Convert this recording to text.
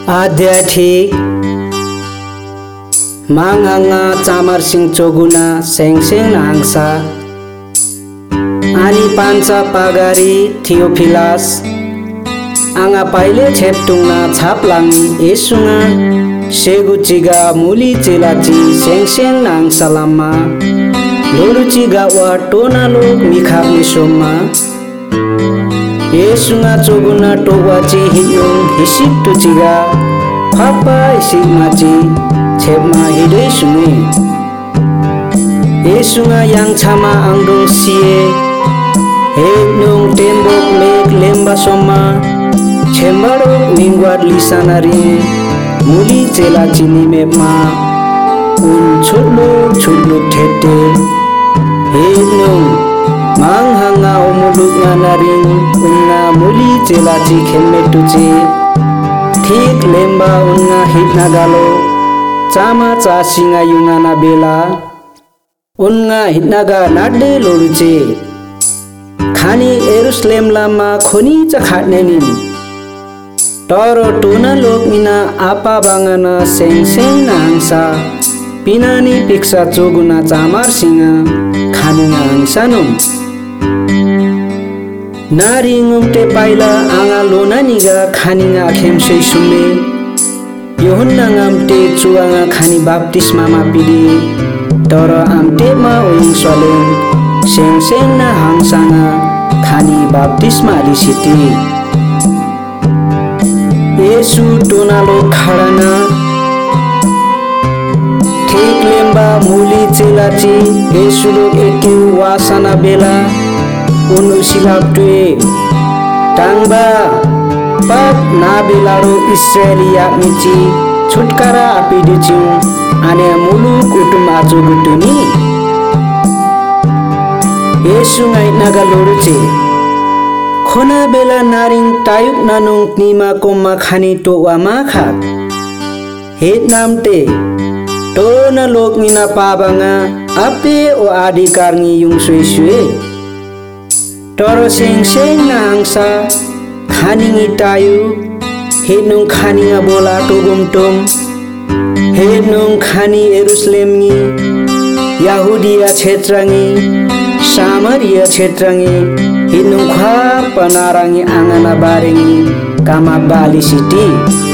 आध्यात्मिक मांगांगा चामर सिंह चोगुना सेंगसेंग नांगसा आनी पांचा पागारी थियोफिलास आंगा पाइले छेपटुंगना छापलांगी एसुंगा शेगुचिगा मुली चेलाची सेंगसेंग नांगसालामा लोरुचिगा वा टोनालो मिखाबनि सोमा एसुंगा चोगुना टोवाची हियुंग हिसिक्टुचिगा फापा इसिगमाची छेपमा हिदै सुंगे एसुंगा यांगछामा आंदुं सिए हेनुंग टेम्बोक लेक लेम्बा सोमा छेम्बारो मिंगवार लिसानारी मुली चेलाची निमेमा उन छुटलु ठेटे हेनुंग मांगहांगा ओमुलुक नारिंग उन्ना मुली चेलाची खेलमेटुचे ठीक लेम्बा उन्ना हिटनागालो चामा चासिंगा युंगाना बेला उन्ना हिटनागा नाडे लोरुचे खानी एरुसलेम लामा खोनी चखाटनेनिन टरो टोना लोकमिना आपा बांगाना सेंगसेंग नांगसा पिनानी पिक्सा चोगुना चामार सिंगा खानिंगा आंगसानो नारिंगुंगटे पाइला आंगा लोनानिगा खानिंगा खेमसै सुमे योहन्ना आमटे चुआंगा खानी बाप्तिस्मा मा पिदि तर आमटे मा ओइं सलें सेंगसेंग ना हांगसांगा खानी बाप्तिस्मा रिसिति येसु टोनालो खाडाना ठीक लेम्बा मुली चेलाची येसुलो एकिउ वासना बेला उनु सिलाप्टुए टांगबा पाप ना बेलारो इस्राएलिया मिची छुटकारा आपिदिच्यु आने मुलुक उटुम आजु गुटुनी येसु ngai naga लोरुचे खोना बेला नारिंग टायुक नानुंग निमा कोमा खानी टोवा मा खाक हेत नामते टोना लोक मिना पाबांगा आपे ओ आदिकारनी युंग सुए टरो सेंगसेंग ना आंगसा खानिंगी टायु हेनुंग खानिंगा बोला टोगुमटुम हेनुंग खानी एरुसलेमनी याहुदिया क्षेत्रंगी सामरिया क्षेत्रंगी हेनुंग ख्वा पनारांगी आंगना बारेंगी कामा बाली सिटी